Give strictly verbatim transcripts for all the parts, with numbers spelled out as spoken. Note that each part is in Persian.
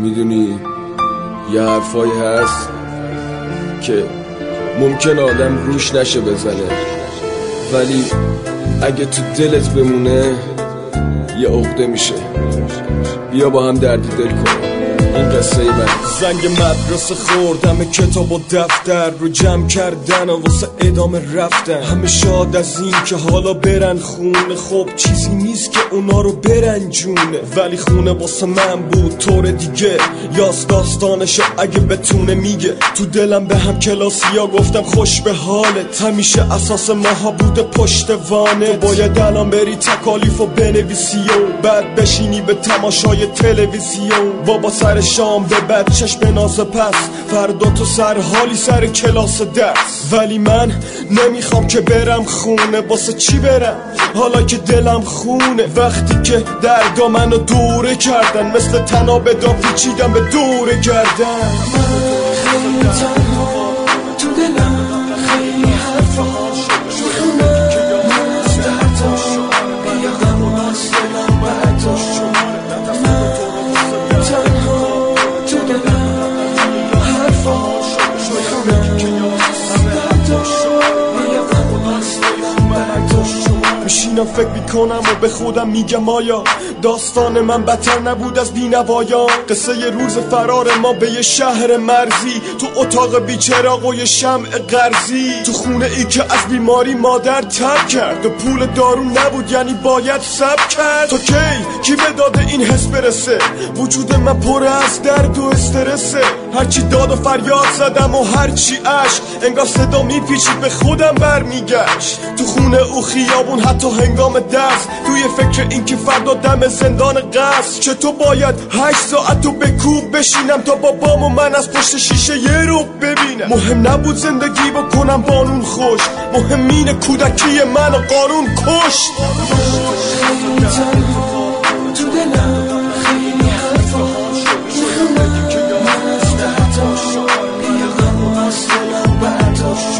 میدونی یه حرفایی هست که ممکن آدم روش نشه بزنه، ولی اگه تو دلت بمونه یه عقده میشه. بیا با هم درد دل کنیم. این قصه من. زنگ مدرسه خوردم، کتاب و دفتر رو جمع کردن و واسه ادامه رفتن. همه شاد از این که حالا برن خونه، خب چیزی نیست که اونا رو برنجونه، ولی خونه واسه من بود طور دیگه. یاس داستانشو اگه بتونه میگه. تو دلم به هم کلاسیا گفتم خوش به حالت، همیشه اساس ماها بوده پشت وانه. تو باید الان بری تکالیفو بنویسی و بعد بشینی به تماشای تلویزیون. بابا سر شام به بچهش بنازه، پس فردا تو سر حالی سر کلاس درس. ولی من نمیخوام که برم خونه، واسه چی برم حالا که دلم خونه؟ وقتی که دردا منو دوره کردن، مثل تناب دا پیچیدم به دوره گردن. خیلی تنها تو دلم، خیلی حرفا میخونم من از دردم، بیا غم از دلم برداشت. میشینم فکر میکنم و به خودم میگم آیا داستان من بدتر نبود از بینوایان؟ قصه یه روز فرار ما به یه شهر مرزی، تو اتاق بیچراغ و یه شمع قرضی، تو خونه ای که از بیماری مادر ترک کرد و پول دارو نبود یعنی باید صبر کرد. تو کی کی به داد این حس برسه؟ وجود من پر از درد و استرسه. هرچی داد و فریاد زدم و هرچی عشق، انگار صدا میپیچید به خودم برمیگشت. تو خونه او خیابون حتی هنگام درس، توی فکر این که فردا دم زندان قصر. که تو باید هشت ساعت تو به کوب بشینم تا بابام و من از پشت شیشه یه رو ببینم. مهم نبود زندگی بکنم بانون خوش، مهم اینه کودکی من و قانون کشت. خیلی تنها تو دلم، خیلی حرفا میخونم من از دردم، بیا غم از دلم برداشت.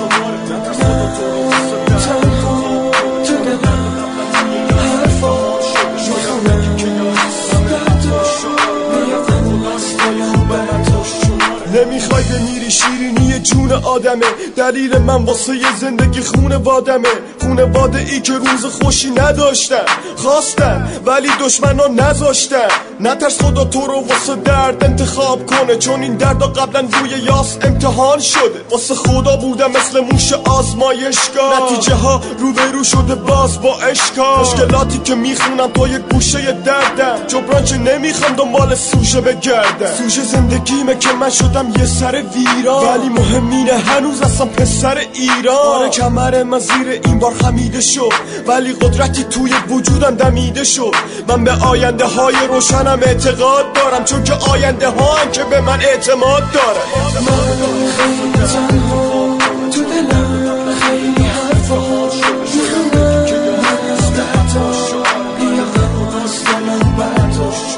نمیخوای بمیری شیرینی جون آدمه، دلیل من واسه یه زندگی خونه وادمه. خونه واده ای که روز خوشی نداشتن، خواستن ولی دشمنا نذاشتن. نترس خدا تو رو واسه درد انتخاب کنه، چون این دردا قبلا روی یاس امتحان شده. واسه خدا بودم مثل موش آزمایشگاه، نتیجه ها روبرو شده باز با اشکال. مشکلاتی که میخونم تو یک گوشه دردم، جبران چه نمیخوام دنبال سوژه بگردم. سوژه زندگیمه که من شدم یه سر ویران، ولی مهم اینه هنوز اصلا پسر ایران. آره کمر من زیر این بار خمیده شد، ولی قدرتی توی وجودم دمیده شد. من به آینده های روشنم اعتقاد دارم، چون که آینده ها هم که به من اعتماد دارن. من خیلی تنها تو دلم، خیلی حرفا میخونم من از دردم، بیا غم از دلم برداشت.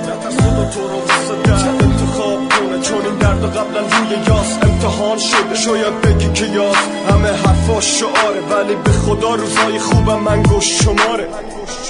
چون این درد قبلا روی یاس امتحان شده. شاید بگی که یاس همه حرفاش شعاره، ولی به خدا روزای خوبم من گوش شماره.